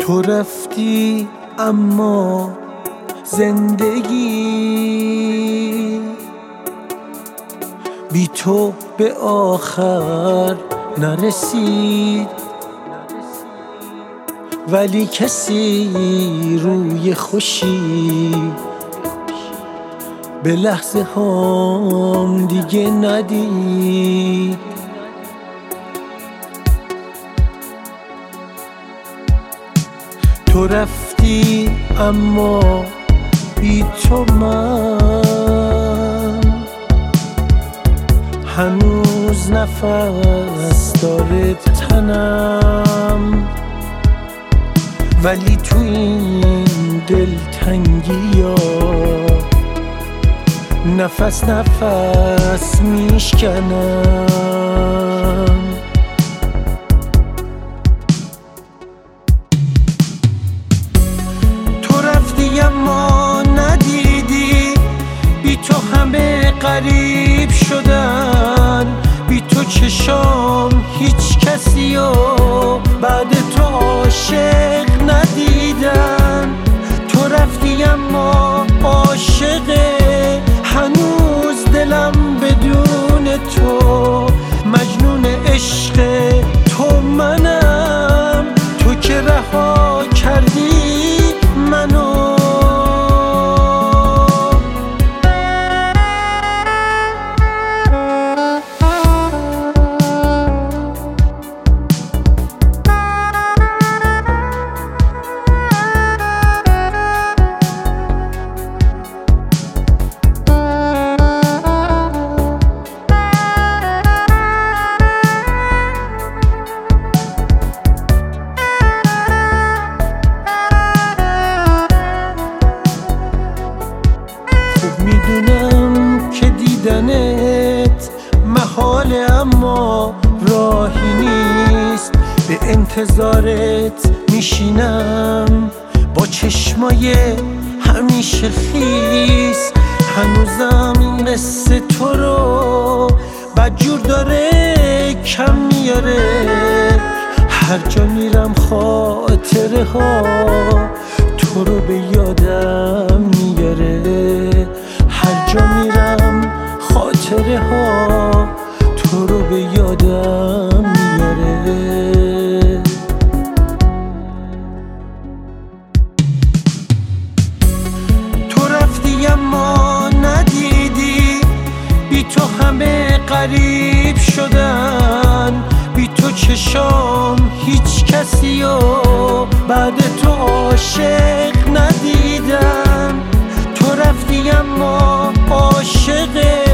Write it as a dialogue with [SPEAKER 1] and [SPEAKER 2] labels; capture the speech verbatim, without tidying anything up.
[SPEAKER 1] تو رفتی اما زندگی بی تو به آخر نرسید، ولی کسی روی خوشی به لحظه هام دیگه ندید. تو رفتی اما بی تو من هنوز نفس داره تنم، ولی تو این دلتنگی ها نفس نفس میشکنم. تو رفتی اما ندیدی بی تو همه غریب شدن، بی تو چشام هیچ کسی و بعد تو عاشق ندیدن. تو رفتی اما عاشق هنوز دلم بدون تو، مجنون عشق تو منم، تو که رها کردی منو. میدونم که دیدنت محاله اما راهی نیست، به انتظارت میشینم با چشمای همیشه خیس. هنوزم این قصه تو رو بدجور داره کم میاره، هر جا میرم خاطره ها تو رو به یادم میاره، هر جا میرم خاطره ها تو رو به یادم میاره. تو رفتی اما ندیدی بی تو همه غریب شدن، بی تو چشام هیچ کسی و بعد تو عاشق ندیدن. تو رفتی اما عاشق